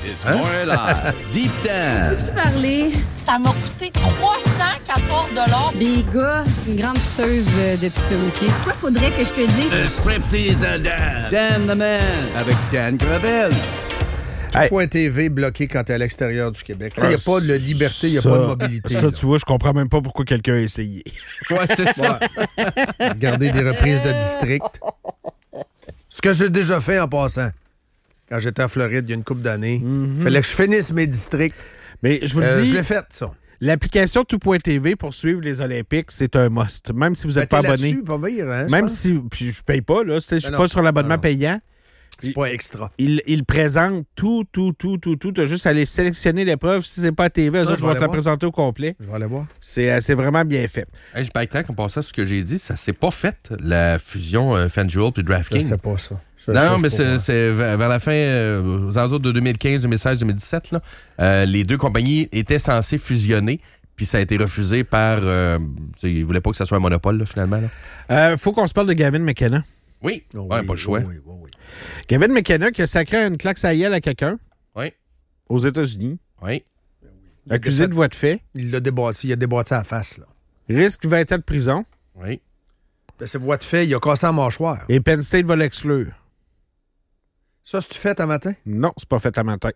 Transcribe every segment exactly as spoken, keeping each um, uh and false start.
It's more live. Deep Dance. Peux-tu parler? Ça m'a coûté trois cent quatorze dollars. Des gars. Une grande pisseuse de, de piscine, OK? Quoi faudrait que je te dise? Le striptease de Dan. Dan the Man. Avec Dan Gravel. Hey. Point T V bloqué quand t'es à l'extérieur du Québec. Il n'y a pas de liberté, il n'y a ça, pas de mobilité. Ça, là. tu vois, je comprends même pas pourquoi quelqu'un a essayé. Ouais, c'est ça. Regarder des reprises de district. Ce que j'ai déjà fait en passant. Quand j'étais en Floride il y a une couple d'années. Il mm-hmm. fallait que je finisse mes districts. Mais je vous le euh, dis... Je l'ai fait, ça. L'application tout point T V pour suivre les Olympiques, c'est un must. Même si vous n'êtes ben, pas abonné. Pas pire, hein, même si... Puis je paye pas, là. Je suis ben pas sur l'abonnement non. payant. C'est pas extra. Il, il présente tout, tout, tout, tout, tout. Tu as juste à aller sélectionner l'épreuve. Si c'est pas à T V, eux autres vont te la présenter au complet. Je vais aller voir. C'est, c'est vraiment bien fait. Hey, je paye en passant sur ce que j'ai dit, ça s'est pas fait, la fusion euh, FanDuel puis DraftKings. Je sais pas ça. Je, non, je, non, je mais c'est, c'est vers la fin, euh, aux alentours de deux mille quinze, deux mille seize, deux mille dix-sept, là, euh, les deux compagnies étaient censées fusionner. Puis ça a été refusé par... Euh, ils ne voulaient pas que ça soit un monopole, là, finalement. Il euh, faut qu'on se parle de Gavin McKenna. Oui, oh, ouais, oui, pas le choix. Oui, oui, oui. Gavin McKenna qui a sacré une claque à gueule à quelqu'un. Oui. Aux États-Unis. Oui. Accusé fait, de voie de fait. Il l'a débattu, il a débattu à la face, là. Risque vingt ans de prison. Oui. Ben, c'est voie de fait, il a cassé la mâchoire. Et Penn State va l'exclure. Ça, c'est-tu fait un matin? Non, c'est pas fait à matin.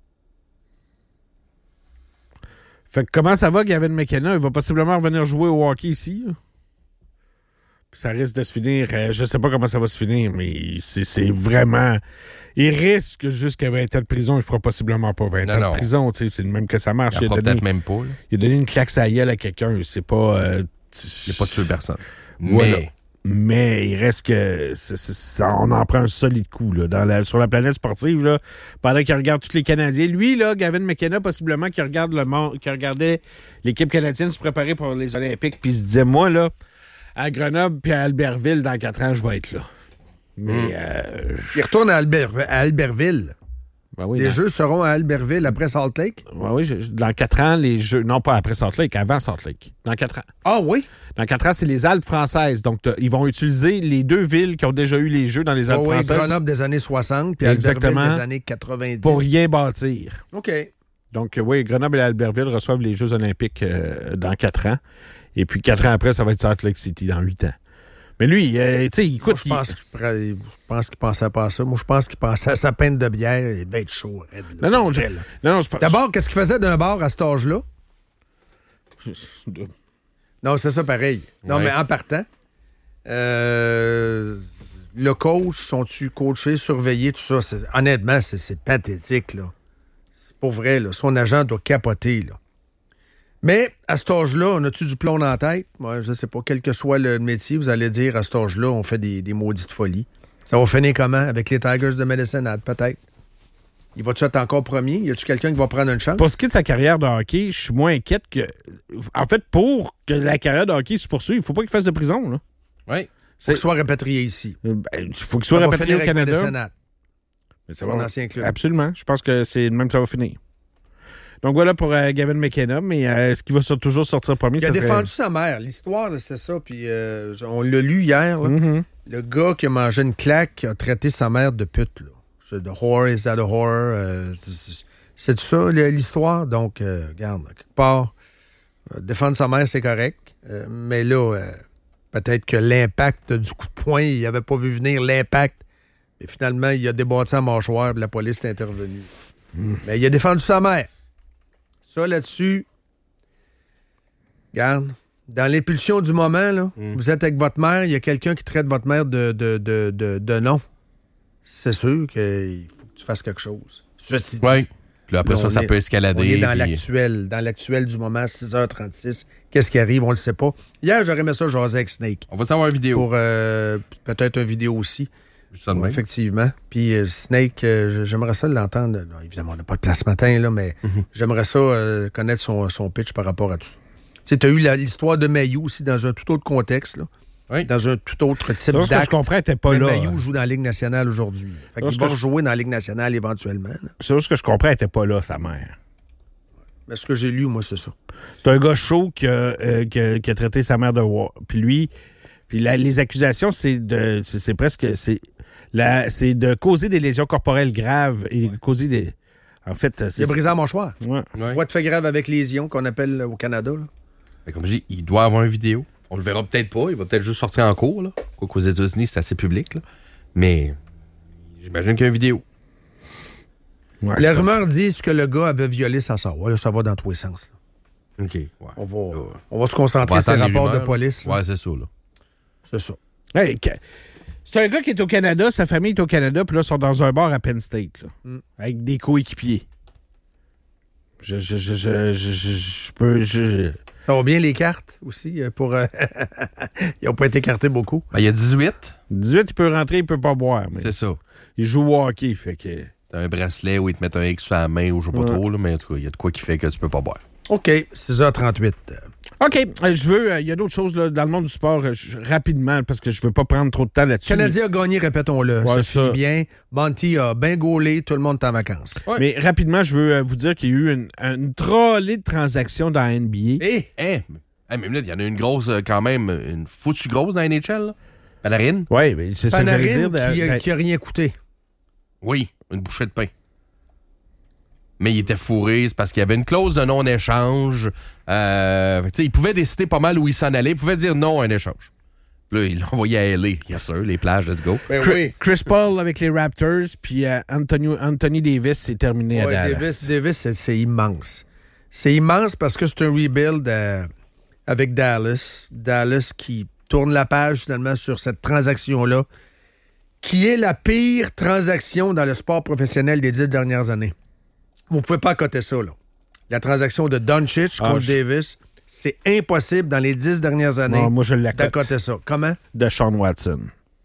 Fait que comment ça va, Gavin McKenna? Il va possiblement revenir jouer au hockey ici. Là. Puis ça risque de se finir. Euh, je sais pas comment ça va se finir, mais c'est, c'est vraiment... Il risque jusqu'à vingt ans de prison. Il fera possiblement pas vingt non, ans non. de prison. C'est le même que ça marche. Il, il, a donné, peut-être même pas, là. il a donné une claque à gueule à quelqu'un. C'est pas... Euh, il n'a pas tué personne. Voilà. Mais... Mais il reste que c'est, c'est, ça, on en prend un solide coup là, dans la, sur la planète sportive là, pendant qu'il regarde tous les Canadiens. Lui, là, Gavin McKenna, possiblement, qui regarde le monde, qui regardait l'équipe canadienne se préparer pour les Olympiques, puis il se disait, moi, là, à Grenoble puis à Albertville, dans quatre ans, je vais être là. Mais mmh. euh, il retourne à, Albert, à Albertville. Ben oui, les dans... Jeux seront à Albertville après Salt Lake? Ben oui, je... dans quatre ans, les Jeux... Non, pas après Salt Lake, avant Salt Lake. Dans quatre ans. Ah oui? Dans quatre ans, c'est les Alpes françaises. Donc, ils vont utiliser les deux villes qui ont déjà eu les Jeux dans les Alpes oh oui, françaises. Grenoble des années soixante, puis Albertville des années quatre-vingt-dix. Pour rien bâtir. OK. Donc, oui, Grenoble et Albertville reçoivent les Jeux olympiques euh, dans quatre ans. Et puis, quatre ans après, ça va être Salt Lake City dans huit ans. Mais lui, euh, tu sais, écoute... Moi, je, pense, il... je pense qu'il pensait pas à ça. Moi, je pense qu'il pensait à sa peine de bière. Il devait être chaud. Raide, là, non, non, je... non, non, je... D'abord, qu'est-ce qu'il faisait d'un bar à cet âge-là? Non, c'est ça pareil. Non, ouais. Mais en partant, euh, le coach, sont-tu coachés, surveillés, tout ça? C'est, honnêtement, c'est, c'est pathétique, là. C'est pas vrai, là. Son agent doit capoter, là. Mais à cet âge-là, on a-tu du plomb dans la tête? Moi, je sais pas, quel que soit le métier, vous allez dire à cet âge-là, on fait des, des maudites folies. Ça va finir comment? Avec les Tigers de Medicine Hat, peut-être? Il va-tu être encore premier? Y a-tu quelqu'un qui va prendre une chance? Pour ce qui est de sa carrière de hockey, je suis moins inquiète que... En fait, pour que la carrière de hockey se poursuive, il ne faut pas qu'il fasse de prison, là. Oui. C'est... Faut qu'il soit rapatrié ici. Il ben, faut qu'il soit ça rapatrié au Canada. Mais c'est mon ancien club. Absolument. Je pense que c'est même ça va finir. Donc voilà pour euh, Gavin McKenna, mais euh, est-ce qu'il va sur, toujours sortir premier? Il a ça défendu serait... sa mère. L'histoire, là, c'est ça. Puis euh, on l'a lu hier. Là. Mm-hmm. Le gars qui a mangé une claque a traité sa mère de pute. Là. C'est de whore is that a whore. Euh, c'est, c'est tout ça, l'histoire. Donc, euh, regarde, quelque part, euh, défendre sa mère, c'est correct. Euh, mais là, euh, peut-être que l'impact du coup de poing, il n'avait pas vu venir l'impact. Et finalement, il a débattu sa mâchoire et la police est intervenue. Mm. Mais il a défendu sa mère. Ça, là-dessus, regarde, dans l'impulsion du moment, là, mm. vous êtes avec votre mère, il y a quelqu'un qui traite votre mère de, de, de, de, de nom. C'est sûr qu'il faut que tu fasses quelque chose. Ceci dit, oui. Puis après ça, est, ça peut escalader. On est dans puis... l'actuel, dans l'actuel du moment, six heures trente-six. Qu'est-ce qui arrive? On le sait pas. Hier, j'aurais aimé ça jaser avec Snake. On va savoir une vidéo. Pour euh, peut-être une vidéo aussi. Ouais, effectivement. Puis euh, Snake, euh, j'aimerais ça l'entendre. Non, évidemment, on n'a pas de place ce matin, là, mais mm-hmm. j'aimerais ça euh, connaître son, son pitch par rapport à tout ça. Tu sais, tu as eu la, l'histoire de Mailloux aussi dans un tout autre contexte, là. Oui. Dans un tout autre type d'acte. Ce que je comprends, t'es pas mais là. Mailloux joue dans la Ligue nationale aujourd'hui. Fait qu'il va rejouer je... dans la Ligue nationale éventuellement. Là. C'est ce que je comprends, elle n'était pas là, sa mère. Mais ce que j'ai lu, moi, c'est ça. C'est un gars chaud qui a, euh, qui a, qui a traité sa mère de war. Puis lui, puis la, les accusations, c'est de, c'est, c'est presque, c'est, la, c'est de causer des lésions corporelles graves et ouais. causer des. En fait, c'est... Il a brisé la mâchoire. Ouais. Ouais. Voie de fait grave avec lésion qu'on appelle au Canada. Là. Ben, comme je dis, il doit avoir une vidéo. On le verra peut-être pas. Il va peut-être juste sortir en cours. Là. Quoi qu'aux États-Unis, c'est assez public. Là. Mais j'imagine qu'il y a une vidéo. Ouais, Les c'est rumeurs disent que le gars avait violé sa soeur. Ouais, là, ça va dans tous les sens. Là. OK. Ouais. On, va, Là, on va se on concentrer va sur les attendre les rapports de rumeurs, police. là. là. Ouais, c'est ça. Là. C'est ça. pas- Hey, que- c'est un gars qui est au Canada, sa famille est au Canada, puis là, ils sont dans un bar à Penn State, là, Mm. avec des coéquipiers. Je, je, je, je, je, je, je peux... Je, je- Ça va bien les cartes aussi euh, pour. euh, Ils n'ont pas été écartés beaucoup. Ben, il y a dix-huit. dix-huit, il peut rentrer, il peut pas boire. Mais C'est ça. il joue au hockey, fait que... T'as un bracelet où ils te mettent un X sur la main ou je sais pas Ouais. trop. Là, mais en tout cas, il y a de quoi qui fait que tu peux pas boire. OK, six heures trente-huit. OK, euh, je veux... euh, Il y a d'autres choses là, dans le monde du sport, euh, je- rapidement, parce que je veux pas prendre trop de temps là-dessus. Le Canadien a gagné, répétons-le. Ouais, ça, ça. finit bien. Monty a bien gaulé. Tout le monde est en vacances. Ouais. Mais rapidement, je veux euh, vous dire qu'il y a eu une, une trollée de transactions dans la N B A. Eh, eh, eh, même là, il y en a une grosse, euh, quand même, une foutue grosse dans la N H L. Là. Panarin? Oui, mais c'est ça que j'allais Panarin dire. qui, de- a- qui a rien coûté. Oui, une bouchée de pain. Mais il était fourré, c'est parce qu'il y avait une clause de non-échange. Euh, fait que, tu sais, il pouvait décider pas mal où il s'en allait. Il pouvait dire non à un échange. Puis là, il l'a envoyé à L A. Bien sûr, les plages, let's go. Ben Chris, oui. Chris Paul avec les Raptors, puis euh, Anthony, Anthony Davis c'est terminé Ouais, à Dallas. Davis, Davis c'est, c'est immense. C'est immense parce que c'est un rebuild euh, avec Dallas. Dallas qui tourne la page finalement sur cette transaction-là, qui est la pire transaction dans le sport professionnel des dix dernières années. Vous ne pouvez pas accoter ça, là. La transaction de Doncic Ah, contre je- Davis, c'est impossible dans les dix dernières années Non, moi, je l'accote. d'accoter ça. Comment? De Sean Watson.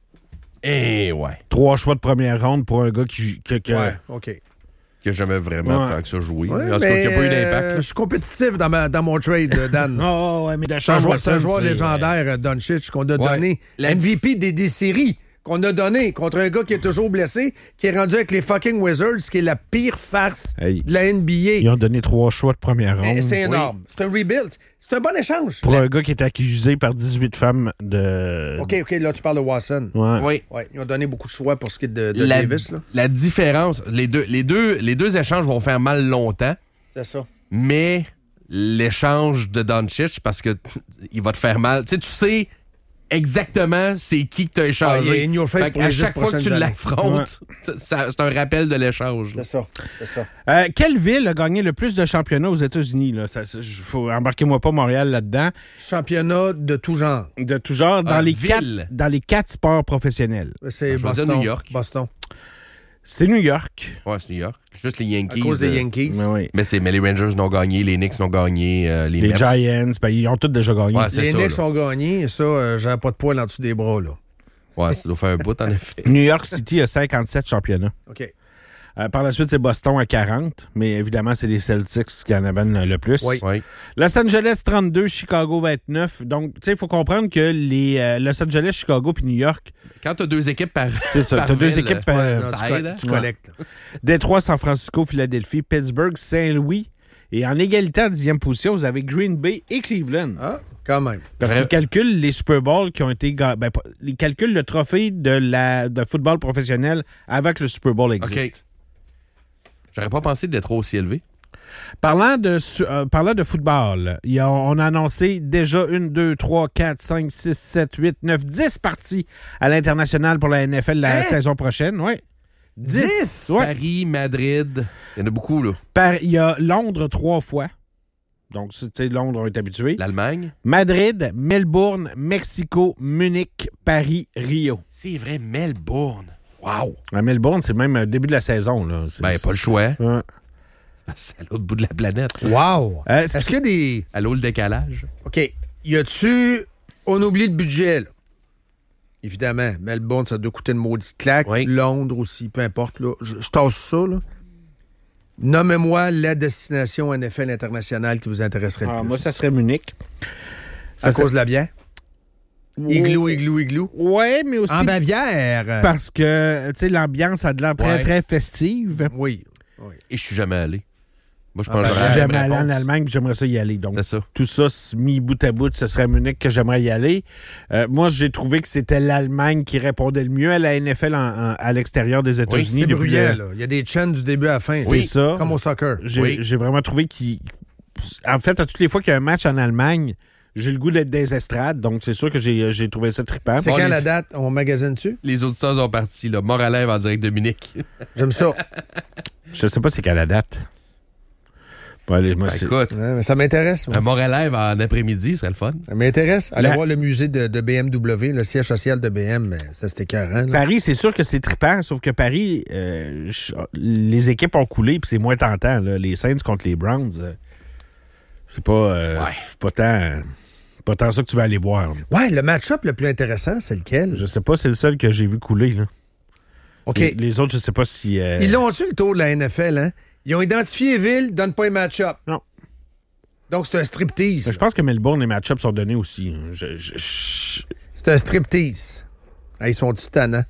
Eh ouais. Trois choix de première ronde pour un gars qui... qui- qui- Ouais, OK. Qui a jamais vraiment Ouais. tant que ça joué. Ouais, en tout cas, mais, qui n'a pas eu euh, d'impact. là. je suis compétitif dans, ma, dans mon trade, euh, Dan. Oh, ouais, mais de C'est un Sean joueur, c'est un Watson, joueur c'est- légendaire, euh, Doncic, qu'on a Ouais. donné. La M V P dif- des, des séries qu'on a donné contre un gars qui est toujours blessé, qui est rendu avec les fucking Wizards, qui est la pire farce Hey. de la N B A. Ils ont donné trois choix de première Eh, ronde. c'est énorme. C'est un rebuild. C'est un bon échange. Pour un gars qui est accusé par dix-huit femmes de... OK, OK, là, tu parles de Watson. Ouais. Oui. Ouais, ils ont donné beaucoup de choix pour ce qui est de, de La, Davis, là. la différence, les deux, les, deux, les deux échanges vont faire mal longtemps, C'est ça. mais l'échange de Doncic, parce que il va te faire mal. Tu sais, tu sais exactement c'est qui que tu as Ah, échangé. il est in your face Fait pour qu'à les dix chaque fois que tu prochaines années. l'affrontes, ça- ça- c'est un rappel de l'échange. C'est ça. C'est ça. Euh, quelle ville a gagné le plus de championnats aux États-Unis? Là? Ça, ça, faut embarquez-moi pas Montréal là-dedans. Championnat de tout genre. De tout genre, dans, Ah, les ville. quatre, dans les quatre sports professionnels. C'est Je vais dire Boston. New York. Boston. C'est New York. Ouais, c'est New York. Juste les À Yankees. cause des euh, Yankees. Mais oui. Mais, c'est, mais les Rangers n'ont gagné, les Knicks n'ont gagné, euh, les, Les Mets. Giants, ben, ils ont tous déjà gagné. Ouais, c'est Les ça, Knicks là. ont gagné, et ça, euh, j'avais pas de poil en dessous des bras, là. Ouais, ça doit faire un bout, en effet. New York City a cinquante-sept championnats. OK. Euh, par la suite, c'est Boston à quarante, mais évidemment, c'est les Celtics qui en avaient le plus. Oui. Ouais. Los Angeles, trente-deux, Chicago, vingt-neuf. Donc, tu sais, il faut comprendre que les euh, Los Angeles, Chicago puis New York, Quand tu as deux équipes par. c'est ça. par Tu as deux ville, équipes. ouais, euh, Non, ça tu, aide, co- hein? tu Ouais. collectes. Détroit, San Francisco, Philadelphie, Pittsburgh, Saint-Louis. Et en égalité en dixième position, vous avez Green Bay et Cleveland. Ah, quand même. Parce Vrai- qu'ils calculent les Super Bowls qui ont été... ga- Ben, pas- ils calculent le trophée de, la, de football professionnel avant que le Super Bowl existe. J'aurais pas pensé d'être aussi élevé. Parlant de, su- euh, parlant de football, il y a- on a annoncé déjà une, deux, trois, quatre, cinq, six, sept, huit, neuf, dix parties à l'international pour la N F L la Hein? saison prochaine. Ouais. dix! Ouais. Paris, Madrid. Il y en a beaucoup, là. Par- Il y a Londres trois fois. Donc, tu sais, Londres, on est habitué. L'Allemagne. Madrid, Melbourne, Mexico, Munich, Paris, Rio. C'est vrai, Melbourne. Wow. À Melbourne, c'est même le début de la saison. Là. C'est- Ben, pas le choix. Ouais. C'est à l'autre bout de la planète. Wow! Euh, Est-ce qu'il y a des... À l'eau, le décalage. OK. Y a-tu... On oublie le budget, là. Évidemment, Melbourne, ça doit coûter une maudite claque. Oui. Londres aussi, peu importe, là. Je, je tasse ça, là. Nommez-moi la destination N F L internationale qui vous intéresserait le Ah, plus. moi, ça serait Munich. Ça à serait- cause de la bière? Igloo, igloo, igloo. Ouais, mais aussi En Bavière. parce que, tu sais, l'ambiance a de l'air très, Ouais. très festive. Oui. oui. Et je suis jamais allé. Moi, je Ah, pense ben, que j'aurais J'aimerais la aller même en réponse. Allemagne, puis j'aimerais ça y aller. Donc, C'est ça. tout ça mis bout à bout, ce serait Munich que j'aimerais y aller. Euh, moi, j'ai trouvé que c'était l'Allemagne qui répondait le mieux à la N F L en- en- à l'extérieur des États-Unis. C'est depuis bruyant, le- là. Il y a des chants du début à la fin. C'est Oui. ça. Comme au soccer. J'ai Oui. j'ai vraiment trouvé qu'il... En fait, à toutes les fois qu'il y a un match en Allemagne, j'ai le goût d'être des estrades, donc c'est sûr que j'ai j'ai trouvé ça trippant. C'est Bon, quand les- la date? On magasine dessus? Les auditeurs sont partis, là. Mort à lèvres en direct de Munich. J'aime ça. Je sais pas c'est qu'à la date. Bon, allez, moi, Ben, c'est- écoute, Ouais, mais ça m'intéresse. moi. un mort à lèvres en après-midi, ce serait le fun. Ça m'intéresse. Allez La- voir le musée de, de B M W, le siège social de B M. mais Ça, c'était écœurant. là. Paris, c'est sûr que c'est trippant, sauf que Paris, euh, je- les équipes ont coulé, puis c'est moins tentant. Là. Les Saints contre les Browns, euh, c'est pas, euh, Ouais. c'est pas tant, pas tant ça que tu vas aller voir. là. Ouais, le match-up le plus intéressant, c'est lequel? Je sais pas, c'est le seul que j'ai vu couler. Là. OK. Les, les autres, je sais pas si... euh, Ils l'ont-tu le tour de la N F L, hein? Ils ont identifié Ville, donne pas un match-up. Non. Donc, c'est un striptease. Je pense que Melbourne, les match-ups sont donnés aussi. hein. Je- je- je- C'est un striptease. Ah, ils sont tannants.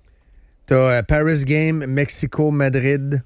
T'as euh, Paris Game, Mexico, Madrid.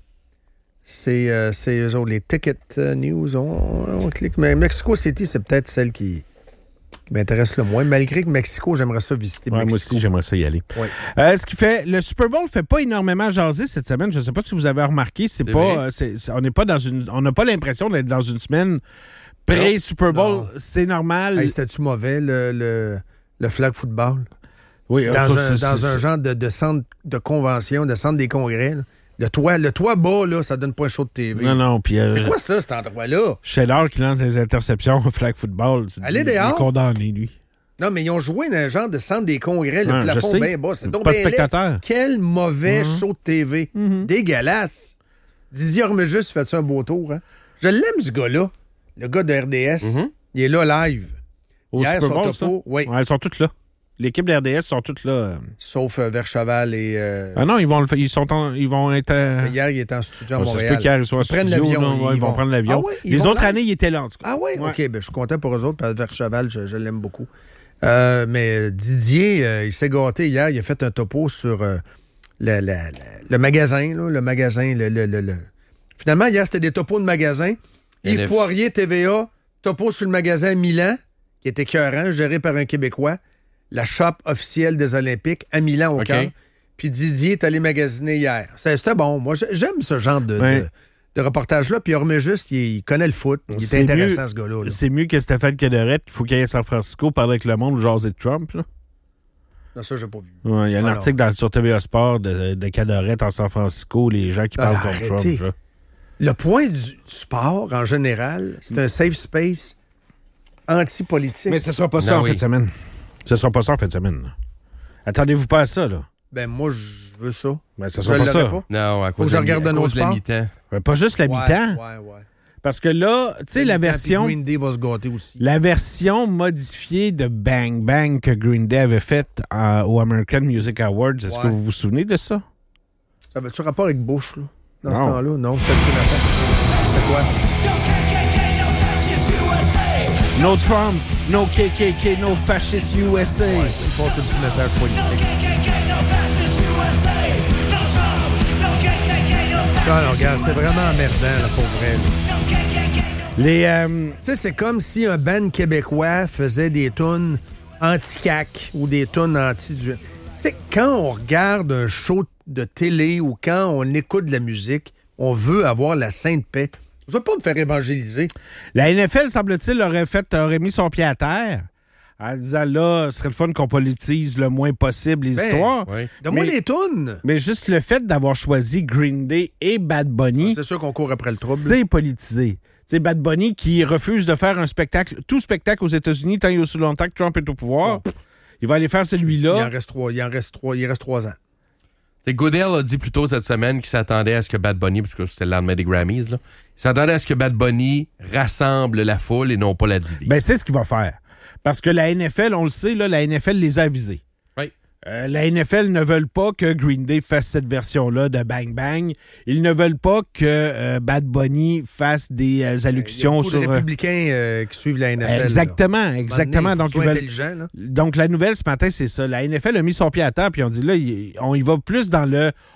C'est euh, c'est eux autres, les Ticket euh, News. On, on clique. Mais Mexico City, c'est peut-être celle qui, qui m'intéresse le moins. Malgré que Mexico, j'aimerais ça visiter Ouais, moi Mexico. aussi, j'aimerais ça y aller. Ouais. Euh, ce qui fait, le Super Bowl fait pas énormément jaser cette semaine. Je sais pas si vous avez remarqué, c'est C'est pas, vrai. euh, c'est- c'est- on n'est pas dans une, on n'a pas l'impression d'être dans une semaine pré-Super Bowl. Non. C'est normal. Hey, c'était-tu mauvais, le, le, le flag football? oui, Dans, ça, un, c'est- dans c'est- un genre de, de centre de convention, de centre des congrès. là. Le toit, le toit bas, là, ça donne pas un show de T V. Non, non, puis euh, C'est quoi ça, cet endroit-là? Sheldon qui lance des interceptions au flag football. tu te Allez dis, il est dehors. condamné, lui. Non, mais ils ont joué dans un genre de centre des congrès, le Ouais, je plafond sais. bien bas. C'est donc Pas de bien laid. spectateurs. Quel mauvais Mhm. show de T V. Mhm. Dégueulasse. Didier Ormegus fait ça un beau tour. Hein? Je l'aime, ce gars-là. Le gars de R D S. Mhm. Il est là live. Au Hier, Super son Bowl, topo, ça? oui. Ouais, ils sont toutes là. L'équipe de R D S sont toutes là. euh. Sauf euh, Vercheval et... euh, Ah non, ils vont le faire. Ils sont en- ils vont être. euh, Hier, il était en studio à Ah, ça se Montréal. peut qu'hier, ils soient en Ils prennent studio, l'avion, là, ouais, ils ils vont vont- prendre l'avion. Ah ouais, ils Les vont autres live? années, ils étaient là, en tout cas. Ah oui? Ouais. OK, ben, je suis content pour eux autres, parce que Vercheval, je, je l'aime beaucoup. Euh, mais Didier, euh, il s'est gâté hier. Il a fait un topo sur euh, le, le- le- le magasin, là, le magasin, le, le- le- le- Finalement, hier, c'était des topos de magasins. Yves N F. Poirier, T V A, topo sur le magasin Milan, qui était écœurant, géré par un Québécois. La shop officielle des Olympiques à Milan, au OK. cœur. Puis Didier est allé magasiner hier. C'était c'était bon. Moi, j'ai- j'aime ce genre de, Ouais. de, de reportage-là. Puis Orme juste, il, il connaît le foot. Il est C'est intéressant, mieux- ce gars-là. là. C'est mieux que Stéphane Cadorette, qu'il faut qu'il aille à San Francisco parler avec le monde ou jaser de Trump. Là. Non, ça, j'ai pas vu. Ouais, il y a un Ah, article dans- sur T V A Sport de, de Cadorette en San Francisco, les gens qui Ah, parlent contre arrêtez. Trump. là. Le point du sport, en général, c'est un safe space anti-politique. Mais ce sera pas ça Non, en oui. fin de semaine. Ce sera pas ça en fin de semaine. là. Attendez-vous pas à ça, là. Ben, moi, je veux ça. Ben, ce Je sera pas l'aurais ça. pas. Non, à Faut cause que je de la regarde mi- à un autre cause de la sport. mi-temps. Ben, pas juste la Ouais, mi-temps. Ouais, ouais. Parce que là, tu sais, la Mi-temps, puis version. Green Day va se gâter aussi. La version modifiée de Bang Bang que Green Day avait faite euh, au American Music Awards, est-ce Ouais. que vous vous souvenez de ça? Ça avait-tu rapport avec Bush, là? Dans ce Non. temps-là? Non, c'était une affaire. C'est quoi? No Trump, no K K K, no fascist U S A. Il porte un petit message politique. Non, non, regarde, c'est vraiment emmerdant, là, pour vrai. là. Les, euh, Tu sais, c'est comme si un band québécois faisait des tunes anti-C A C ou des tunes anti... Tu sais, quand on regarde un show de télé ou quand on écoute de la musique, on veut avoir la sainte paix. Je veux pas me faire évangéliser. la N F L, semble-t-il, aurait, fait, aurait mis son pied à terre en disant là, ce serait le fun qu'on politise le moins possible les Ben, histoires. Oui. Donne-moi Mais- les tunes. Mais juste le fait d'avoir choisi Green Day et Bad Bunny, C'est sûr qu'on court après le trouble. c'est politisé. Tu sais, Bad Bunny qui refuse de faire un spectacle, tout spectacle aux États-Unis tant et aussi longtemps que Trump est au pouvoir, il va aller faire Il en celui-là. reste trois. Il en reste trois. Il reste trois ans. C'est Goodell a dit plus tôt cette semaine qu'il s'attendait à ce que Bad Bunny, parce que c'était le lendemain des Grammys, là, il s'attendait à ce que Bad Bunny rassemble la foule et non pas la divise. Ben, c'est ce qu'il va faire. Parce que la N F L, on le sait, là, la N F L les a avisés. Oui. Euh, la N F L ne veulent pas que Green Day fasse cette version-là de Bang Bang. Ils ne veulent pas que euh, Bad Bunny fasse des euh, Il y a allocutions beaucoup sur... de euh, républicains euh, qui suivent la N F L. là. exactement, exactement. À un moment donné, Donc, il faut ils que veulent- tu sois intelligent, là. Donc, la nouvelle ce matin, c'est ça. La N F L a mis son pied à terre, puis on dit là, il- on y va plus dans le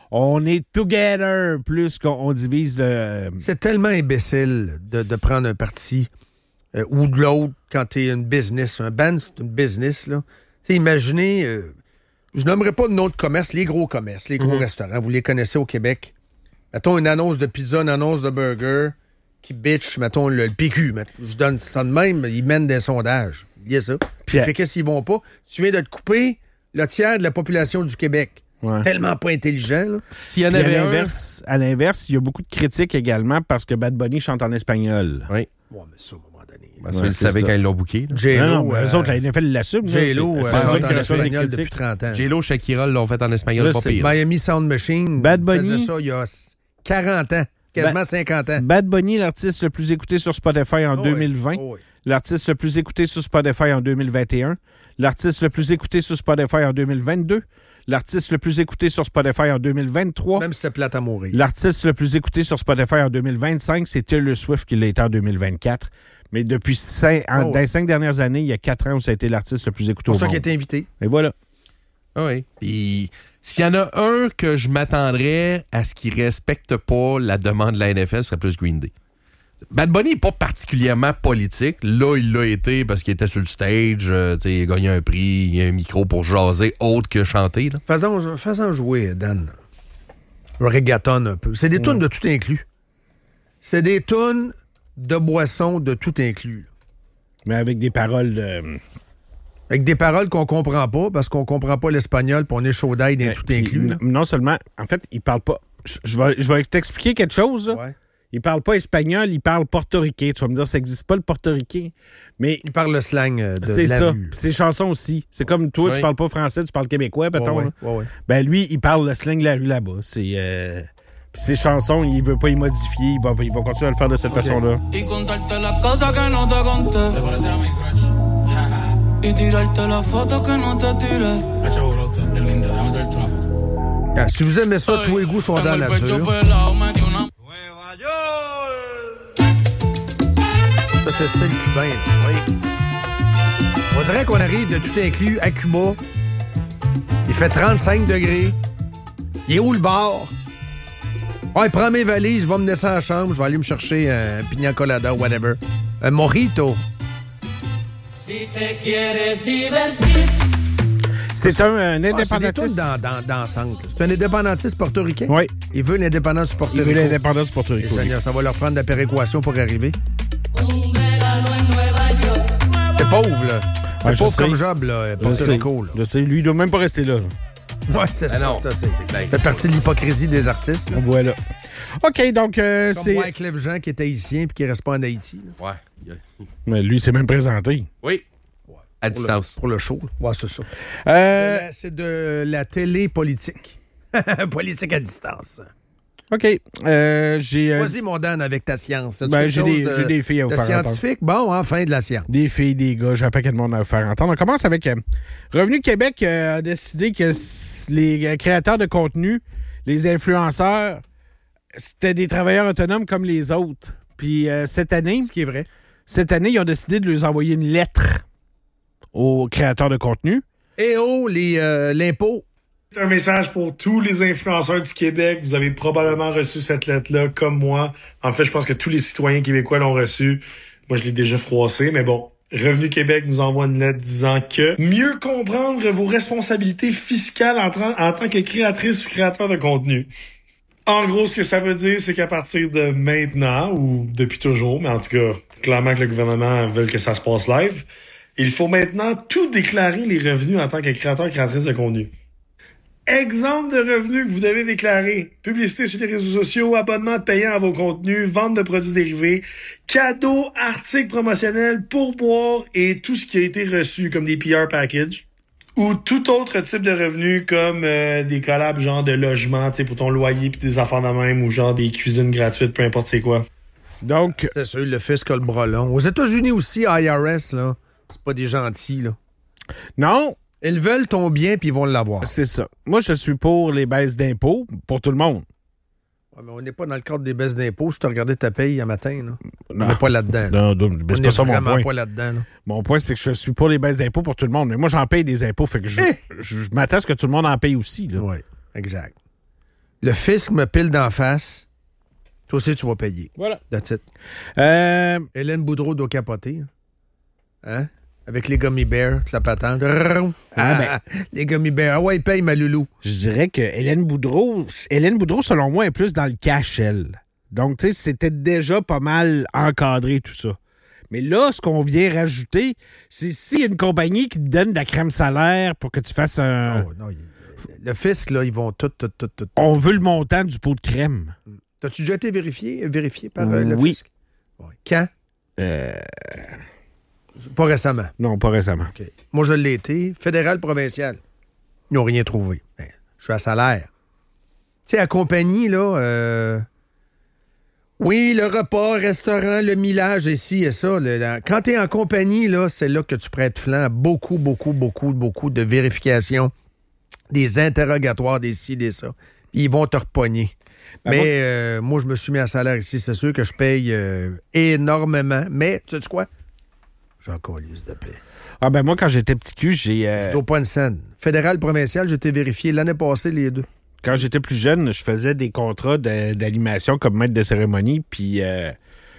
On est together plus qu'on on divise le... C'est tellement imbécile de, de prendre un parti euh, ou de l'autre quand t'es une business. Un band, c'est une business, là. T'sais, imaginez, euh, je nommerai pas de nom de commerce, les gros commerces, les gros Mm-hmm. restaurants, vous les connaissez au Québec. Mettons une annonce de pizza, une annonce de burger qui bitch, mettons le, le P Q. Mettons, je donne ça de même, ils mènent des sondages. Il y a ça. Puis Puis, qu'est-ce qu'ils vont pas? Tu viens de te couper le tiers de la population du Québec. Ouais. C'est tellement pas intelligent, là. S'il y en Puis à avait un... l'inverse, à l'inverse, il y a beaucoup de critiques également parce que Bad Bunny chante en espagnol. Oui. Ouais, mais ça, à un moment donné. Ben, Ouais, ils c'est savaient ça. quand ils l'ont booké. là. J-Lo, Non, non, mais euh, eux autres, la N F L l'assume. là. J-Lo, C'est- euh, c'est eux chante autres en qui reçoivent les espagnol critiques. depuis trente ans. J-Lo, Shakira l'ont fait en espagnol, Je pas sais. pire. Miami Sound Machine Bad Bunny. faisait ça il y a quarante ans, quasiment Ba- cinquante ans. Bad Bunny, l'artiste le plus écouté sur Spotify en Oh deux mille vingt. oui, oh oui. L'artiste le plus écouté sur Spotify en deux mille vingt et un. L'artiste le plus écouté sur Spotify en deux mille vingt-deux. L'artiste le plus écouté sur Spotify en deux mille vingt-trois. Même si c'est plate à mourir. L'artiste le plus écouté sur Spotify en deux mille vingt-cinq, c'est Taylor Swift qui l'a été en deux mille vingt-quatre. Mais depuis cinq, en- Oh. dans les cinq dernières années, il y a quatre ans où ça a été l'artiste le plus écouté C'est au pour ça monde. qu'il a été invité. Et voilà. Ah oui. Puis s'il y en a un que je m'attendrais à ce qu'il respecte pas la demande de la N F L, ce serait plus Green Day. Bad Bunny n'est pas particulièrement politique. Là, il l'a été parce qu'il était sur le stage, euh, tu sais, il a gagné un prix, il a un micro pour jaser autre que chanter. Là. Faisons, faisons jouer, Dan. Le reggaeton un peu. C'est des tunes de tout inclus. C'est des tunes de boissons de tout inclus. là. Mais avec des paroles de... Avec des paroles qu'on comprend pas parce qu'on comprend pas l'espagnol puis on est chaud d'ail dans tout Puis, inclus. là. n- non seulement... En fait, il parle pas... Je, je vais, je vais t'expliquer quelque chose. là. Ouais. Il parle pas espagnol, il parle portoricain. Tu vas me dire, ça n'existe pas le portoricain. Mais Il parle le slang euh, de, c'est de la ça. rue. là. Puis ses chansons aussi. C'est comme toi, Oui. tu parles pas français, tu parles québécois, Ouais, mettons. ouais, là. ouais, ouais. Ben lui, il parle le slang de la rue là-bas. C'est... euh, Puis ses chansons, il veut pas y modifier. Il va, il va continuer à le faire de cette façon-là. Y contarte las cosas que no te conté. Te pareces a mi crush. Y tirarte las fotos que no te tiré. Hacho brote, bien linda, déjame traerte una foto. Ah, si vous aimez ça, tous les goûts sont dans la Tengo el pecho nature. pelado, me di una. Ça, c'est style cubain. là. Oui. On dirait qu'on arrive de tout inclus à Cuba. Il fait trente-cinq degrés. Il est où le bar? Ouais, prends mes valises, va me descendre en chambre, je vais aller me chercher un pina colada ou whatever. Un mojito. C'est un, un Ah, c'est des tunes indépendantiste. dans, dans, dansante, là. C'est un indépendantiste portoricain. Oui, Il veut l'indépendance du Porto il veut Rico. l'indépendance du Porto Et Rico. Seigneur, ça va leur prendre de la péréquation pour arriver. C'est pauvre, là. C'est Ouais, je pauvre sais. comme job, là, Je Porto sais, Rico, là. je sais, lui, il doit même pas rester là. là. Ouais, c'est Ah ça. non, ça c'est c'est clair. fait partie de l'hypocrisie des artistes. là. Voilà. OK, donc euh, Comme c'est... Wyclef Jean qui est haïtien puis qui reste pas en Haïti. là. Ouais. il y a- Mais lui, c'est même présenté. Oui. À Pour, distance. le, pour le show. là. Ouais, c'est ça. Euh, Euh, c'est de la télé politique. Politique à distance. OK. Euh, j'ai euh, Vas-y, mon Dan, avec ta science. As-tu ben, quelque j'ai chose des, de, j'ai des filles à vous de faire entendre. scientifique? Bon, enfin, de la science. Des filles, des gars, j'ai un paquet de monde à vous faire entendre. On commence avec euh, Revenu Québec euh, a décidé que s- les euh, créateurs de contenu, les influenceurs, c'était des travailleurs autonomes comme les autres. Puis euh, cette année, Ce qui est vrai. cette année, ils ont décidé de leur envoyer une lettre aux créateurs de contenu. Et oh, les, euh, l'impôt. Un message pour tous les influenceurs du Québec. Vous avez probablement reçu cette lettre-là, comme moi. En fait, je pense que tous les citoyens québécois l'ont reçue. Moi, je l'ai déjà froissé, mais bon. Revenu Québec nous envoie une lettre disant que mieux comprendre vos responsabilités fiscales en, tra- en tant que créatrice ou créateur de contenu. En gros, ce que ça veut dire, c'est qu'à partir de maintenant, ou depuis toujours, mais en tout cas, clairement que le gouvernement veut que ça se passe live, il faut maintenant tout déclarer les revenus en tant que créateur, créatrice de contenu. Exemple de revenus que vous devez déclarer. Publicité sur les réseaux sociaux, abonnement payant à vos contenus, vente de produits dérivés, cadeaux, articles promotionnels, pourboires et tout ce qui a été reçu comme des P R packages. Ou tout autre type de revenus comme euh, des collabs genre de logement, tu sais, pour ton loyer pis des affaires de même, ou genre des cuisines gratuites, peu importe c'est quoi. Donc, C'est sûr, le fisc a le bras long. Aux États-Unis aussi, I R S, là, c'est pas des gentils, là. non, Ils veulent ton bien puis ils vont l'avoir. c'est ça. Moi, je suis pour les baisses d'impôts pour tout le monde. Ouais, mais on n'est pas dans le cadre des baisses d'impôts. Si tu as regardé ta paye un matin, là. On Non. n'est pas là-dedans. là. Non, non, mais On c'est n'est pas ça mon vraiment point. pas là-dedans. là. Mon point, c'est que je suis pour les baisses d'impôts pour tout le monde. Mais moi, j'en paye des impôts, fait que je, je, je m'attends à ce que tout le monde en paye aussi. Là. Oui, exact. Le fisc me pile d'en face. Toi aussi, tu vas payer. Voilà. That's it. Euh, Hélène Boudreau doit capoter. Hein? Avec les gummy bears, toute la patente. Ah, ben. Les gummy bears. Ah ouais, paye ma loulou. je dirais que Hélène Boudreau, Hélène Boudreau, selon moi, est plus dans le cash, elle. Donc, tu sais, c'était déjà pas mal encadré, tout ça. Mais là, ce qu'on vient rajouter, c'est s'il y a une compagnie qui te donne de la crème salaire pour que tu fasses un... Oh, non, il- le fisc, là, ils vont tout, tout, tout, tout. On veut le montant du pot de crème. T'as-tu déjà été vérifié, vérifié par euh, le Oui. fisc? Ouais. Quand? Euh, Pas récemment. non, pas récemment. OK. Moi, je l'ai été. Fédéral, provincial. Ils n'ont rien trouvé. Ben, je suis à salaire. Tu sais, à compagnie, là... euh, Oui, le repas, restaurant, le millage, ici et ça. le- la- Quand tu es en compagnie, là, c'est là que tu prêtes flanc à beaucoup, beaucoup, beaucoup, beaucoup de vérifications, des interrogatoires, des ci, des ça. Puis ils vont te repogner. Ben, mais moi- euh, moi, je me suis mis à salaire ici. C'est sûr que je paye euh, énormément. Mais, tu sais quoi? J'en calisse de paix. Ah ben moi, quand j'étais petit cul, j'ai... euh, Je dois pas une scène. Fédéral, provincial, j'ai été vérifié l'année passée, les deux. quand j'étais plus jeune, je faisais des contrats de- d'animation comme maître de cérémonie, puis euh,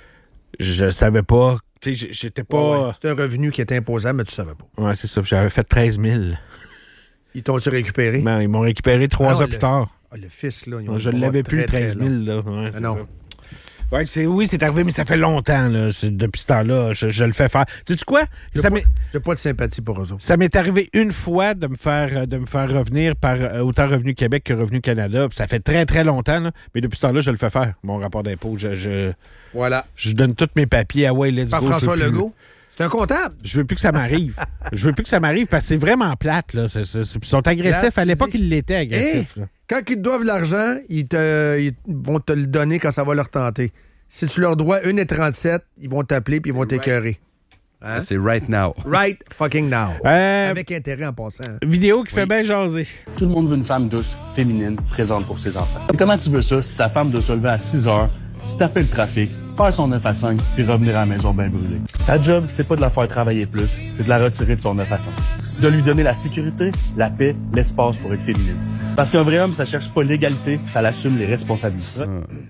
je savais pas... Tu sais, j'étais pas... Ouais, ouais. C'est un revenu qui est imposable, mais tu savais pas. Ouais, c'est ça. J'avais fait treize mille. Ils t'ont-tu récupéré? Ben, ils m'ont récupéré trois Ah, ans le- plus tard. Ah, le fils, là. ils ont Je le bras l'avais plus, le très, très treize mille, là. Ouais, Ah c'est non. ça. Ouais, c'est, oui, c'est arrivé, mais ça fait longtemps, là. C'est- depuis ce temps-là, je, je le fais faire. Sais-tu quoi? J'ai Ça pas, m'est, j'ai pas de sympathie pour eux autres. ça m'est arrivé une fois de me faire, de me faire revenir par euh, autant Revenu Québec que Revenu Canada. Puis ça fait très, très longtemps, là. Mais depuis ce temps-là, je le fais faire, mon rapport d'impôt. Je, je, Voilà. je donne tous mes papiers à ouais, let's Par go. je veux François plus- Legault. C'est un comptable. Je veux plus que ça m'arrive. Je veux plus que ça m'arrive parce que c'est vraiment plate, là. C'est- c'est- ils sont agressifs. Plate, À tu l'époque, dis- ils l'étaient agressifs, Hey, là. quand ils te doivent l'argent, ils, te, ils vont te le donner quand ça va leur tenter. Si tu leur dois une trente-sept, ils vont t'appeler puis ils vont t'écœurer. Hein? C'est right now. Right fucking now. Euh, Avec intérêt en passant. hein. vidéo qui fait bien jaser. Tout le monde veut une femme douce, féminine, présente pour ses enfants. Comment tu veux ça si ta femme doit se lever à six heures, se taper le trafic, faire son neuf à cinq, puis revenir à la maison bien brûlée? Ta job, c'est pas de la faire travailler plus, c'est de la retirer de son neuf à cinq. De lui donner la sécurité, la paix, l'espace pour être féminine. Parce qu'un vrai homme, ça cherche pas l'égalité, ça l'assume les responsabilités.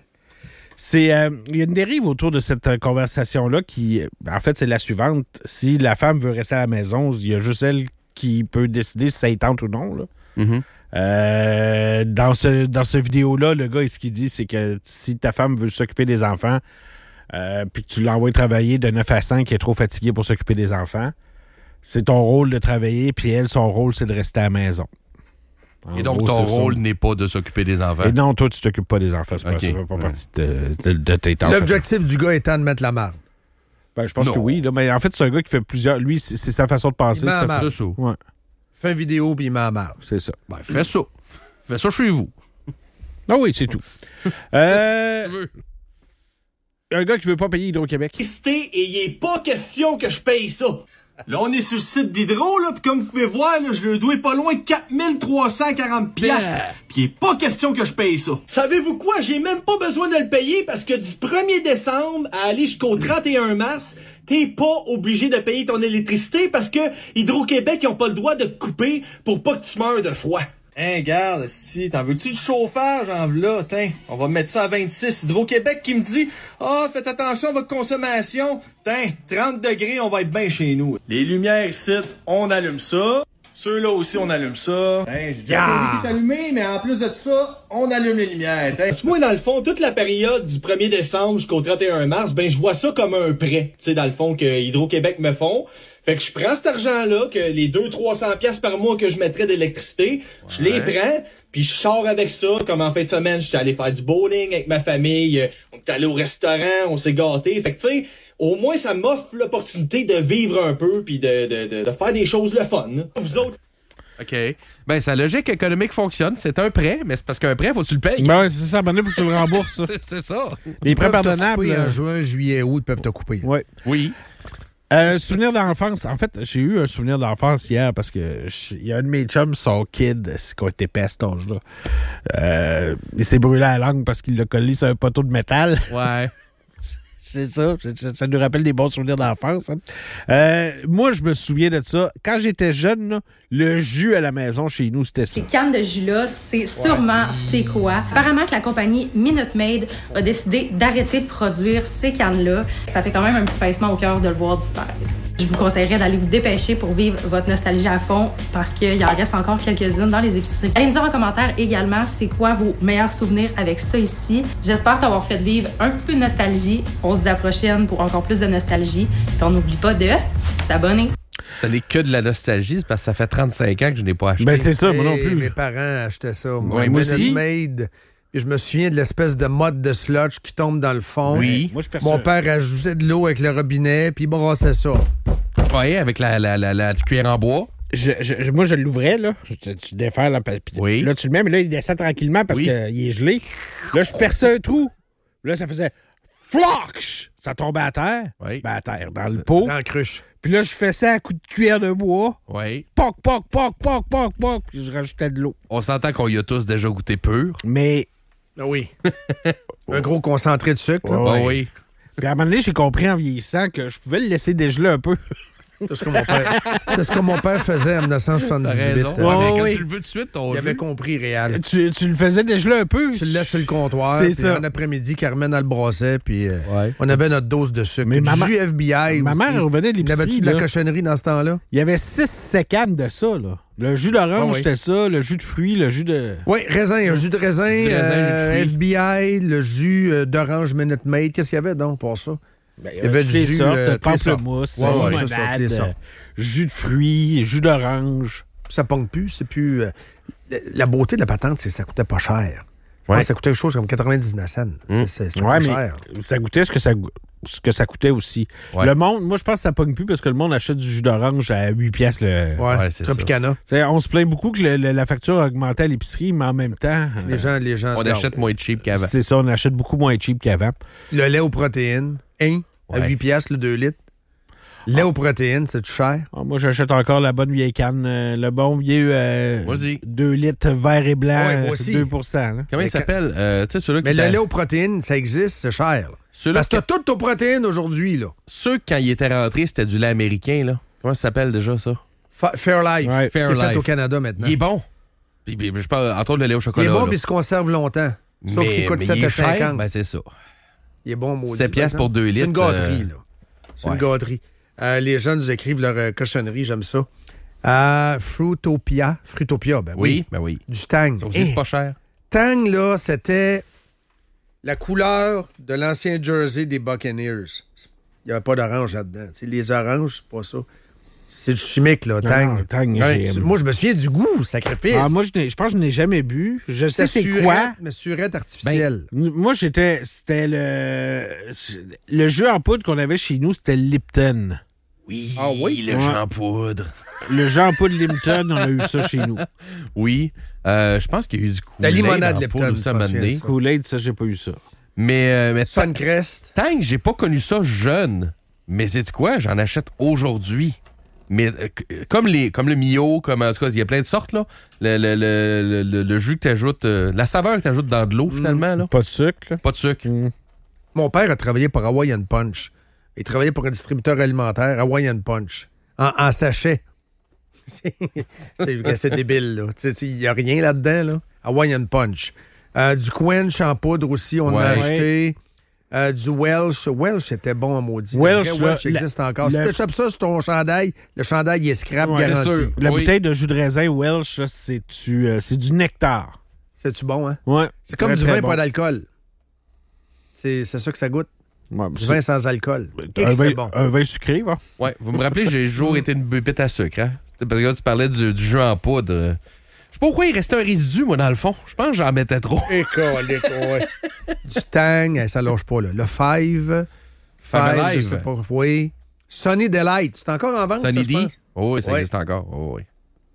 C'est, euh, il y a une dérive autour de cette euh, conversation-là qui, euh, en fait, c'est la suivante. Si la femme veut rester à la maison, il y a juste elle qui peut décider si ça y tente ou non, là. Mhm. Euh, dans ce dans ce vidéo-là, le gars, ce qu'il dit, c'est que si ta femme veut s'occuper des enfants, euh, puis que tu l'envoies travailler de neuf à cinq, qui est trop fatigué pour s'occuper des enfants, c'est ton rôle de travailler, puis elle, son rôle, c'est de rester à la maison. En Et donc, gros, ton c'est ça. rôle n'est pas de s'occuper des enfants. Et non, toi, tu t'occupes pas des enfants. C'est pas, Ok. ça fait pas Ouais. partie de, de- de tes tâches. L'objectif du gars étant de mettre la marde. Ben, je pense Non. que oui. Là, mais en fait, c'est un gars qui fait plusieurs... Lui, c'est, c'est sa façon de penser. Il met ça la fait- marde. C'est ça. Ouais, Fais une vidéo puis il met la marde. c'est ça. Ben, fais ça. Fais ça chez vous. Ah oui, c'est tout. Euh, un gars qui veut pas payer Hydro-Québec. Et il est pas question que je paye ça. Là, on est sur le site d'Hydro, là, pis comme vous pouvez voir, là, je le dois pas loin de quatre mille trois cent quarante piastres. Pis il est pas question que je paye ça. Savez-vous quoi? J'ai même pas besoin de le payer parce que du premier décembre à aller jusqu'au trente et un mars, t'es pas obligé de payer ton électricité parce que Hydro-Québec, ils ont pas le droit de te couper pour pas que tu meurs de froid. Hein, garde, si, t'en veux-tu du chauffage en v'là? Tiens, on va mettre ça à vingt-six. Hydro-Québec qui me dit, ah, faites attention à votre consommation. Tiens, trente degrés, on va être bien chez nous. Les lumières ici, on allume ça. Ceux-là aussi, on allume ça. Tiens, j'ai déjà yeah. qui est allumé, mais en plus de ça, on allume les lumières. Tiens. Moi, dans le fond, toute la période du premier décembre jusqu'au trente et un mars, ben, je vois ça comme un prêt. Tu sais, dans le fond, que Hydro-Québec me font. Fait que je prends cet argent-là, que les deux cents à trois cents piastres par mois que je mettrais d'électricité, je les prends, puis je sors avec ça, comme en fin de semaine, j'étais allé faire du bowling avec ma famille, on est allé au restaurant, on s'est gâtés. Fait que tu sais, au moins ça m'offre l'opportunité de vivre un peu, puis de, de, de, de faire des choses le fun. Vous autres... OK. Ben, sa logique économique fonctionne. C'est un prêt, mais c'est parce qu'un prêt, faut que tu le payes. Ben, c'est ça. À un moment donné, faut que tu le rembourses. Ça. c'est, c'est ça. Les prêts Ils peuvent te pardonnables. couper euh, En juin, juillet, août, ils peuvent te couper. Ouais. Oui. Euh, souvenir d'enfance. En fait, j'ai eu un souvenir d'enfance hier parce que il y a un de mes chums, son kid, c'est qu'on était peste, cet âge-là. Euh, il s'est brûlé la langue parce qu'il l'a collé sur un poteau de métal. Ouais. c'est ça. Ça, ça nous rappelle des bons souvenirs d'enfance. Hein. Euh, moi, je me souviens de ça. Quand j'étais jeune, là, le jus à la maison chez nous, c'était ça. Ces cannes de jus-là, tu sais sûrement ouais. c'est quoi. Apparemment que la compagnie Minute Maid a décidé d'arrêter de produire ces cannes-là. Ça fait quand même un petit pincement au cœur de le voir disparaître. Je vous conseillerais d'aller vous dépêcher pour vivre votre nostalgie à fond parce qu'il en reste encore quelques-unes dans les épiceries. Allez me dire en commentaire également c'est quoi vos meilleurs souvenirs avec ça ici. J'espère t'avoir fait vivre un petit peu de nostalgie. On se dit à la prochaine pour encore plus de nostalgie. Puis on n'oublie pas de s'abonner. Ça n'est que de la nostalgie, c'est parce que ça fait trente-cinq ans que je n'ai pas acheté. Ben c'est ça, moi non plus. Mes parents achetaient ça. Moi, ouais, moi aussi. Made. Puis je me souviens de l'espèce de mode de sludge qui tombe dans le fond. Oui. Moi, je Mon père ajoutait de l'eau avec le robinet, puis il brassait ça. Oui, avec la, la, la, la cuillère en bois. Je, je, moi, je l'ouvrais, là. Tu, tu défais, là, puis oui. là, tu le mets, mais là, il descend tranquillement parce oui. qu'il est gelé. Là, je perçais un trou. Là, ça faisait flox! Ça tombait à terre. Oui. Ben, à terre, dans le pot. Dans la cruche. Puis là, je fais ça à coup de cuillère de bois. Oui. Poc, poc, poc, poc, poc, poc. Puis je rajoutais de l'eau. On s'entend qu'on y a tous déjà goûté pur. Mais... Ah oui. Un gros concentré de sucre. Là. Oh, oui. oui. Puis à un moment donné, j'ai compris en vieillissant que je pouvais le laisser dégeler un peu. C'est ce que mon père, c'est ce que mon père faisait en dix-neuf cent soixante-dix-huit. Ouais, oh, quand oui. tu le veux tout de suite, ton Il jus. avait compris réel. Tu, tu le faisais dégeler un peu. Tu le laisses sur le comptoir. C'est puis ça. En après-midi, Carmen, elle le brassait, puis euh, ouais. on avait notre dose de sucre. Mais du ma jus F B I Ma aussi. mère revenait de Il l'épicerie. avait-tu de la cochonnerie dans ce temps-là? Il y avait six sept cannes de ça, là. Le jus d'orange, ah, oui. c'était ça. Le jus de fruits, le jus de... Oui, raisin. Un jus de raisin, de raisin euh, jus de F B I, le jus euh, d'orange Minute Maid. Qu'est-ce qu'il y avait donc pour ça? Ben, il y avait du des jus, sortes, euh, pamplemousse, ouais, ouais, limonade, ça, ça, ça. jus de fruits, jus d'orange. Ça pogne plus, c'est plus... Euh, la beauté de la patente, c'est que ça coûtait pas cher. Je ouais. pense que ça coûtait quelque chose comme quatre-vingt-dix-neuf cents. Mmh. C'était ouais, pas mais cher. Ça goûtait ce que ça, ce que ça coûtait aussi. Ouais. Le monde, moi, je pense que ça pogne plus parce que le monde achète du jus d'orange à huit piastres le... Ouais, ouais c'est Tropicana. Ça. On se plaint beaucoup que le, le, la facture a augmenté à l'épicerie, mais en même temps... Les gens, les gens on achète moins cheap qu'avant. C'est ça, on achète beaucoup moins cheap qu'avant. Le lait aux protéines, hein? Ouais. À huit piastres, le deux litres. Lait ah. aux protéines, c'est cher? Ah, moi, j'achète encore la bonne vieille canne. Euh, le bon vieux euh, deux litres vert et blanc, ouais, moi aussi. deux pour cent. Là. Comment mais il s'appelle? Euh, tu sais, celui-là Mais le lait aux protéines, ça existe, c'est cher. Parce que t'as toutes tes protéines aujourd'hui, là. Ceux, quand il était rentré, c'était du lait américain, là. Comment ça s'appelle déjà, ça? Fa- Fairlife. Ouais. Fairlife. C'est fait au Canada maintenant. Il est bon. Puis, puis je parle, entre autres, le lait au chocolat. Il est bon, là. puis il se conserve longtemps. Sauf mais, qu'il coûte sept à cinquante. Ben, c'est ça. Il est bon, maudit. sept piastres pour deux litres. C'est une gâterie, là. C'est ouais. une gâterie. Euh, les gens nous écrivent leur euh, cochonnerie, j'aime ça. Euh, Fruitopia. Fruitopia, ben oui. Oui, ben oui. Du Tang. Ça aussi, hey, c'est pas cher. Tang, là, c'était la couleur de l'ancien jersey des Buccaneers. Il n'y avait pas d'orange là-dedans. T'sais, les oranges, c'est pas ça. C'est du chimique, là, Tang. Non, Tang ouais, moi, je me souviens du goût, sacrifice. Ah, moi, je, je pense que je n'ai jamais bu. Je sais c'est surette, quoi. Mais surette artificielle. Ben, moi, j'étais... C'était le... Le jus en poudre qu'on avait chez nous, c'était Lipton. Oui, ah, oui, le ouais. jus en poudre. Le jus en poudre Lipton, on a eu ça chez nous. Oui. Euh, je pense qu'il y a eu du Kool-Aid. La limonade Lipton, ça m'a donné. Kool-Aid, ça, j'ai pas eu ça. Mais... Euh, mais Suncrest. Tang, j'ai pas connu ça jeune. Mais c'est quoi? J'en achète aujourd'hui. Mais euh, comme, les, comme le Mio, comme en tout cas, il y a plein de sortes, là. Le, le, le, le, le jus que tu ajoutes, euh, la saveur que tu ajoutes dans de l'eau, finalement. Là. Pas de sucre. Là. Pas de sucre. Mm. Mon père a travaillé pour Hawaiian Punch. Il travaillait pour un distributeur alimentaire, Hawaiian Punch, en, en sachet. c'est, c'est, c'est débile, là. Il n'y a rien là-dedans, là. Hawaiian Punch. Euh, du Quench en poudre aussi, on ouais. a acheté. Euh, du Welsh. Welsh, c'était bon en maudit. Welsh, le vrai Welsh le, existe encore. Le... Si tu chopes ça sur ton chandail, le chandail il est scrap ouais, garanti. C'est sûr. La oui. bouteille de jus de raisin Welsh, c'est du, euh, c'est du nectar. C'est-tu bon, hein? Ouais. C'est comme très, du vin bon. pas d'alcool. C'est, c'est ça que ça goûte. Ouais, du vin sans alcool. Un vin, c'est bon. Un vin sucré, va. Ouais, vous me rappelez, j'ai toujours été une bébête à sucre, hein? Parce que là, tu parlais du, du jus en poudre. Je sais pas pourquoi il restait un résidu, moi, dans le fond. Je pense que j'en mettais trop. Écolique, ouais. Du Tang, ça lâche pas, là. Le Five. Five, je sais pas. Oui. Sunny Delight, c'est encore en vente, Sunny ça, D? Oh, oui, ça ouais. existe encore. Oh, oui.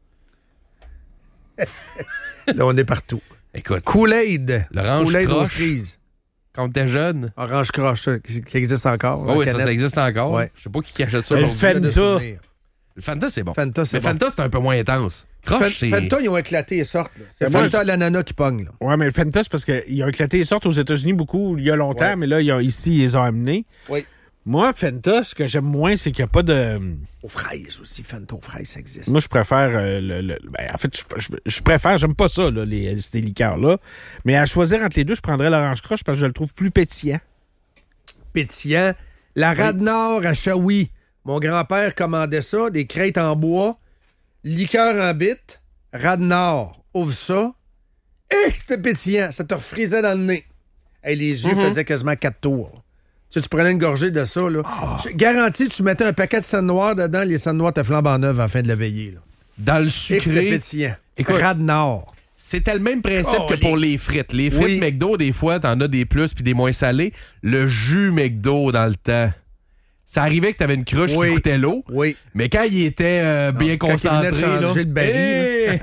Là, on est partout. Écoute. Kool-Aid. L'orange Kool-Aid croche. aux cerises. Quand t'es jeune. Orange croche, qui existe encore. Oh, oui, ça, ça existe encore. Ouais. Je sais pas qui achète ça Le aujourd'hui. Fanta. Le Fanta, c'est bon. Fanta, c'est Mais bon. Fanta, c'est un peu moins intense. Croche, c'est... Fanta, ils ont éclaté et sortent. là. C'est Mais moi, Fanta je- à l'ananas qui pogne. Là. Ouais, mais le Fanta, c'est parce qu'ils ont éclaté les sortes aux États-Unis beaucoup il y a longtemps, Ouais. mais là, ils ont- ici, ils les ont amenés. Oui. Moi, Fanta, ce que j'aime moins, c'est qu'il n'y a pas de. Aux fraises aussi. Fanta aux fraises, ça existe. Moi, je préfère euh, le, le- ben, en fait, je, je, je préfère, j'aime pas ça, là, les, ces liqueurs-là. Mais à choisir entre les deux, je prendrais l'orange croche parce que je le trouve plus pétillant. Pétillant. La Rade Nord à Shawi. Mon grand-père commandait ça, des crêtes en bois, liqueur en bitte, Rade Nord. Ouvre ça. Et que c'était pétillant. Ça te refrisait dans le nez. Et les yeux Mhm. faisaient quasiment quatre tours. Tu sais, tu prenais une gorgée de ça, là. Je garantis, tu mettais un paquet de scènes noires dedans, les scènes noires te flambent en neuf à la fin de la veillée, là. Dans le Et que c'était sucré, pétillant. Écoute, Rade Nord. c'était le même principe Oh, que les- pour les frites. Les frites Oui. McDo, des fois, t'en as des plus puis des moins salés. Le jus McDo dans le temps. Ça arrivait que t'avais une cruche Oui. qui coûtait l'eau, Oui. mais quand il était euh, bien quand il venait de concentré, là, changer le baril, hey!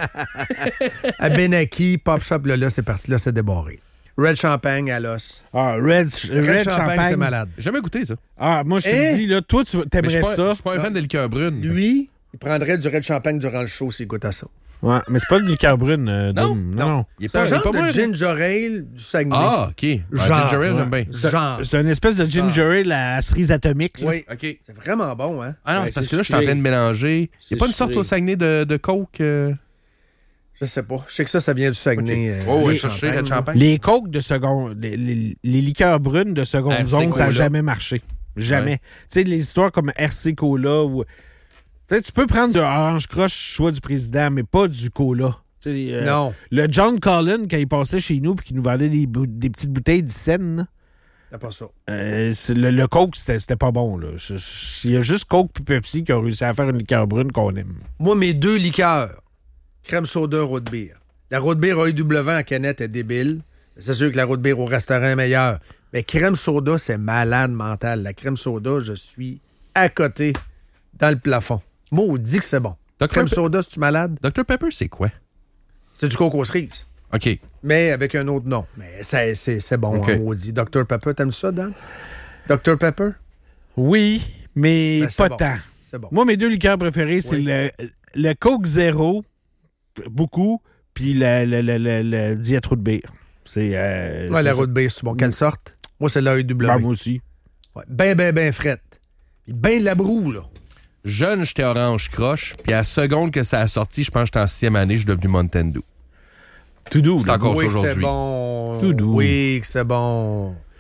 À Benaki, Pop Shop, là, là c'est parti. Là, c'est débarré. Red Champagne à l'os. Ah, Red, Red, Red Champagne, Champagne. c'est malade. J'ai jamais goûté ça. Ah, moi, je te Hein? dis, là, toi, tu Mais Je t'aimerais suis pas, ça. je suis pas un fan de liqueur brune. Lui, il prendrait du Red Champagne durant le show s'il goûte à ça. Ouais, mais c'est pas une liqueur brune. euh, Non, Dom. non, non. Il est C'est un pas, il est genre pas de bon, hein? ginger ale du Saguenay. Ah, OK. Ouais, Genre, ginger ale, ouais. j'aime bien. C'est Genre. c'est une espèce de ginger ale à cerise atomique. là. Oui. OK. C'est vraiment bon, hein? Ah non, Ouais, c'est parce c'est que là, je suis en sucré. train de mélanger. C'est C'est pas une sorte sucré. au Saguenay de, de Coke? euh? Je sais pas. Je sais que ça, ça vient du Saguenay. euh, Oh, ouais, les chercher champagnes, Red là. Champagne. Les coques de seconde, les, les- les liqueurs brunes de seconde R C zone, ça n'a Cola. jamais marché. Jamais. Ouais. Tu sais, les histoires comme R C Cola ou. Tu sais, tu peux prendre du Orange Crush, choix du président, mais pas du cola. Tu sais, euh, Non. Le John Collin, quand il passait chez nous puis qu'il nous vendait des, bou- des petites bouteilles d'Hyssen, là, C'est pas ça. euh, c'est- le, le Coke, c'était c'était pas bon. Là. Je- je- Il y a juste Coke et Pepsi qui ont réussi à faire une liqueur brune qu'on aime. Moi, mes deux liqueurs, crème soda, root beer. La root beer A E W en canette est débile. C'est sûr que la root beer au restaurant est meilleure. Mais crème soda, c'est malade mental. La crème soda, je suis à côté dans le plafond. Maudit que c'est bon. docteur Crème Pe- soda, c'est-tu malade? docteur Pepper, c'est quoi? C'est du coco cerise. OK. Mais avec un autre nom. Mais c'est, c'est, c'est bon, OK. en maudit. docteur Pepper, t'aimes ça, Dan? docteur Pepper? Oui, mais Ben, c'est pas bon. tant. C'est bon. Moi, mes deux liqueurs préférés, c'est Oui. le, le Coke Zéro, beaucoup, puis le, le, le, le, le Diet Root Beer. C'est. Euh, Ouais, c'est la ça. root beer, c'est bon. Quelle sorte? Moi, c'est l'A E W. Ben, moi aussi. Ouais, ben, ben, ben frette. Puis ben de la broue, là. Jeune, j'étais orange croche, puis à la seconde que ça a sorti, je pense que j'étais en sixième année, je suis devenu Mountain Dew. Tout doux. C'est là. encore Oui, ça que c'est aujourd'hui. bon. Tout doux. Oui, que c'est bon.